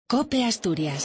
COPE Asturias.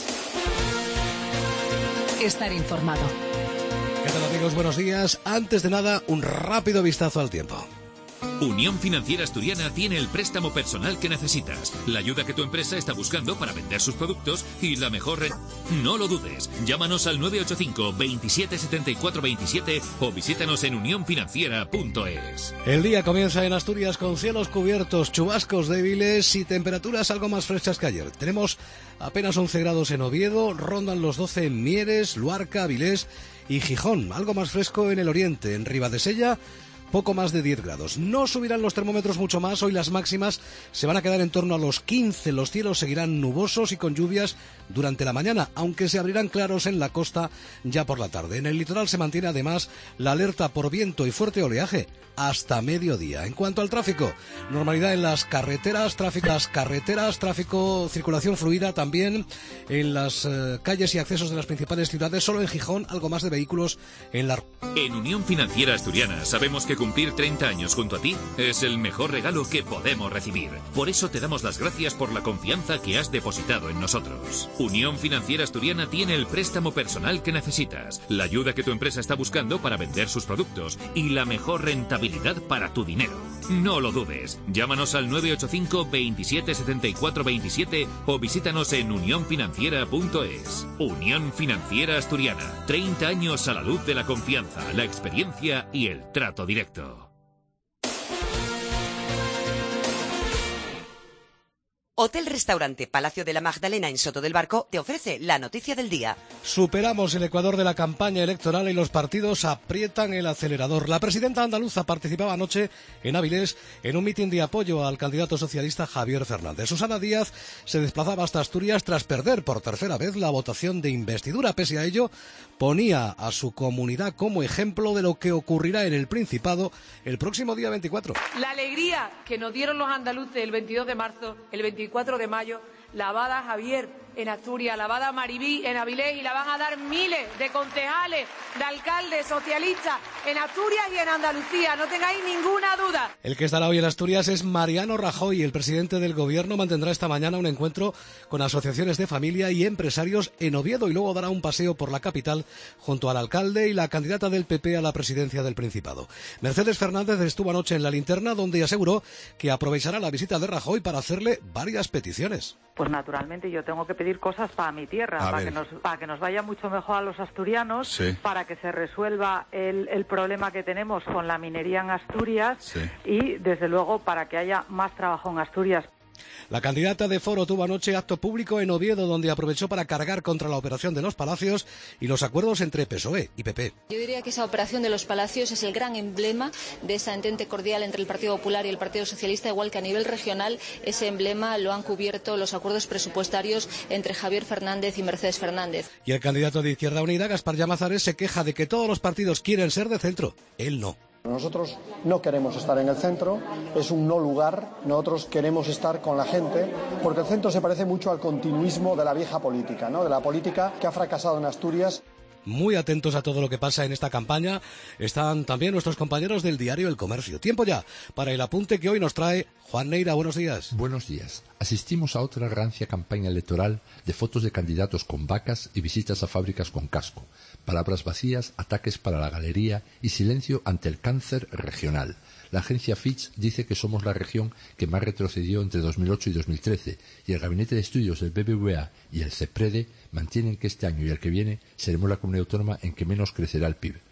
Estar informado. ¿Qué tal, amigos? Buenos días. Antes de nada, un rápido vistazo al tiempo. Unión Financiera Asturiana tiene el préstamo personal que necesitas, la ayuda que tu empresa está buscando para vender sus productos y la mejor No lo dudes, llámanos al 985 27 74 27 o visítanos en unionfinanciera.es. El día comienza en Asturias con cielos cubiertos, chubascos débiles y temperaturas algo más frescas que ayer. Tenemos apenas 11 grados en Oviedo, rondan los 12 en Mieres, Luarca, Avilés y Gijón, algo más fresco en el oriente, en Ribadesella, poco más de 10 grados. No subirán los termómetros mucho más, hoy las máximas se van a quedar en torno a los 15, los cielos seguirán nubosos y con lluvias durante la mañana, aunque se abrirán claros en la costa ya por la tarde. En el litoral se mantiene además la alerta por viento y fuerte oleaje hasta mediodía. En cuanto al tráfico, normalidad en las carreteras, tráfico, circulación fluida también en las calles y accesos de las principales ciudades, solo en Gijón algo más de vehículos en la... En Unión Financiera Asturiana sabemos que cumplir 30 años junto a ti es el mejor regalo que podemos recibir. Por eso te damos las gracias por la confianza que has depositado en nosotros. Unión Financiera Asturiana tiene el préstamo personal que necesitas, la ayuda que tu empresa está buscando para vender sus productos y la mejor rentabilidad para tu dinero. No lo dudes. Llámanos al 985 27 74 27 o visítanos en unionfinanciera.es. Unión Financiera Asturiana. 30 años a la luz de la confianza, la experiencia y el trato directo. Hotel Restaurante Palacio de la Magdalena en Soto del Barco te ofrece la noticia del día. Superamos el ecuador de la campaña electoral y los partidos aprietan el acelerador. La presidenta andaluza participaba anoche en Avilés en un mitin de apoyo al candidato socialista Javier Fernández. Susana Díaz se desplazaba hasta Asturias tras perder por tercera vez la votación de investidura. Pese a ello, ponía a su comunidad como ejemplo de lo que ocurrirá en el Principado el próximo día 24. La alegría que nos dieron los andaluces el 22 de marzo, el 24 de mayo, la va a dar Javier en Asturias, la va a dar Maribí en Avilés y la van a dar miles de concejales, de alcaldes socialistas en Asturias y en Andalucía, no tengáis ninguna duda. El que estará hoy en Asturias es Mariano Rajoy. El presidente del gobierno mantendrá esta mañana un encuentro con asociaciones de familia y empresarios en Oviedo y luego dará un paseo por la capital junto al alcalde y la candidata del PP a la presidencia del Principado. Mercedes Fernández estuvo anoche en La Linterna, donde aseguró que aprovechará la visita de Rajoy para hacerle varias peticiones. Pues naturalmente yo tengo que pedir cosas para mi tierra, para que nos vaya mucho mejor a los asturianos, sí, para que se resuelva el problema que tenemos con la minería en Asturias, sí, y desde luego para que haya más trabajo en Asturias. La candidata de Foro tuvo anoche acto público en Oviedo, donde aprovechó para cargar contra la operación de los Palacios y los acuerdos entre PSOE y PP. Yo diría que esa operación de los Palacios es el gran emblema de esa entente cordial entre el Partido Popular y el Partido Socialista, igual que a nivel regional ese emblema lo han cubierto los acuerdos presupuestarios entre Javier Fernández y Mercedes Fernández. Y el candidato de Izquierda Unida, Gaspar Llamazares, se queja de que todos los partidos quieren ser de centro. Él no. Nosotros no queremos estar en el centro, es un no lugar, nosotros queremos estar con la gente, porque el centro se parece mucho al continuismo de la vieja política, ¿no? De la política que ha fracasado en Asturias. Muy atentos a todo lo que pasa en esta campaña están también nuestros compañeros del diario El Comercio. Tiempo ya para el apunte que hoy nos trae Juan Neira. Buenos días. Buenos días. Asistimos a otra rancia campaña electoral de fotos de candidatos con vacas y visitas a fábricas con casco. Palabras vacías, ataques para la galería y silencio ante el cáncer regional. La agencia Fitch dice que somos la región que más retrocedió entre 2008 y 2013 y el Gabinete de Estudios del BBVA y el CEPREDE mantienen que este año y el que viene seremos la comunidad autónoma en que menos crecerá el PIB.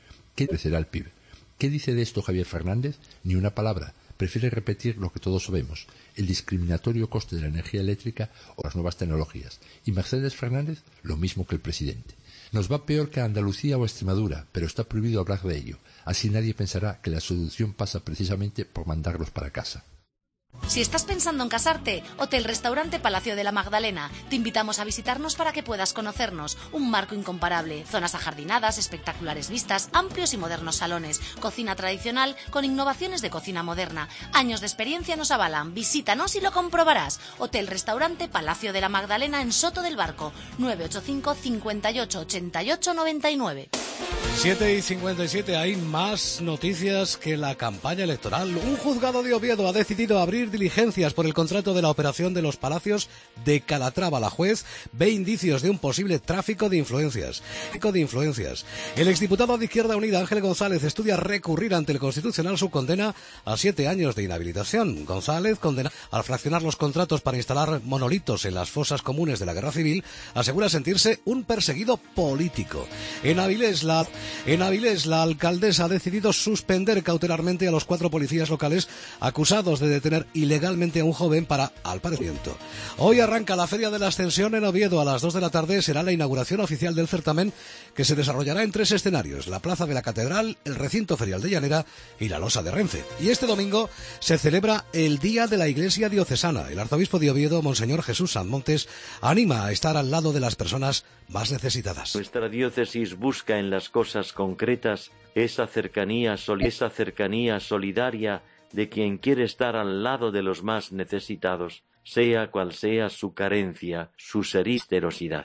¿Qué dice de esto Javier Fernández? Ni una palabra. Prefiere repetir lo que todos sabemos, el discriminatorio coste de la energía eléctrica o las nuevas tecnologías. Y Mercedes Fernández, lo mismo que el presidente. Nos va peor que a Andalucía o Extremadura, pero está prohibido hablar de ello. Así nadie pensará que la solución pasa precisamente por mandarlos para casa. Si estás pensando en casarte, Hotel Restaurante Palacio de la Magdalena. Te invitamos a visitarnos para que puedas conocernos. Un marco incomparable, zonas ajardinadas, espectaculares vistas, amplios y modernos salones, cocina tradicional con innovaciones de cocina moderna. Años de experiencia nos avalan. Visítanos y lo comprobarás. Hotel Restaurante Palacio de la Magdalena en Soto del Barco. 985 58 88 99. 7:57, hay más noticias que la campaña electoral. Un juzgado de Oviedo ha decidido abrir diligencias por el contrato de la operación de los Palacios de Calatrava. La juez ve indicios de un posible tráfico de influencias. El exdiputado de Izquierda Unida, Ángel González, estudia recurrir ante el Constitucional su condena a 7 años de inhabilitación. González, condenado al fraccionar los contratos para instalar monolitos en las fosas comunes de la Guerra Civil, asegura sentirse un perseguido político. En Avilés, la alcaldesa ha decidido suspender cautelarmente a los 4 policías locales acusados de detener ilegalmente a un joven para alparecimiento. Hoy arranca la Feria de la Ascensión en Oviedo. A las 2 de la tarde será la inauguración oficial del certamen, que se desarrollará en 3 escenarios: la Plaza de la Catedral, el Recinto Ferial de Llanera y la Losa de Renfe. Y este domingo se celebra el Día de la Iglesia Diocesana. El arzobispo de Oviedo, Monseñor Jesús Sanmontes, anima a estar al lado de las personas más necesitadas. Nuestra diócesis busca en las cosas concretas esa cercanía solidaria de quien quiere estar al lado de los más necesitados, sea cual sea su carencia, su seristerosidad.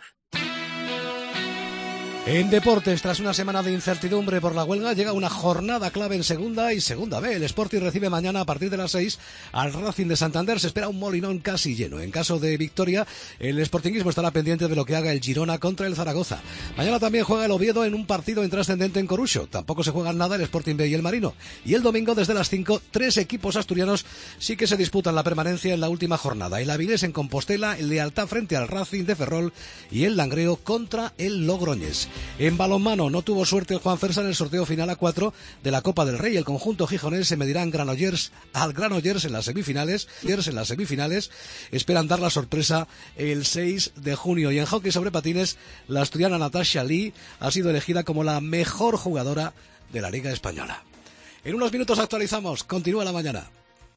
En deportes, tras una semana de incertidumbre por la huelga, llega una jornada clave en Segunda y Segunda B. El Sporting recibe mañana a partir de las 6 al Racing de Santander. Se espera un Molinón casi lleno. En caso de victoria, el sportinguismo estará pendiente de lo que haga el Girona contra el Zaragoza. Mañana también juega el Oviedo en un partido intrascendente en Coruxo. Tampoco se juegan nada el Sporting B y el Marino. Y el domingo, desde las 5, 3 equipos asturianos sí que se disputan la permanencia en la última jornada. El Avilés en Compostela, el Lealtad frente al Racing de Ferrol y el Langreo contra el Logroñés. En balonmano no tuvo suerte el Juan Fersa en el sorteo final a 4 de la Copa del Rey. El conjunto gijonés se medirá al Granollers en las semifinales. Esperan dar la sorpresa el 6 de junio. Y en hockey sobre patines, la asturiana Natasha Lee ha sido elegida como la mejor jugadora de la Liga Española. En unos minutos actualizamos. Continúa la mañana.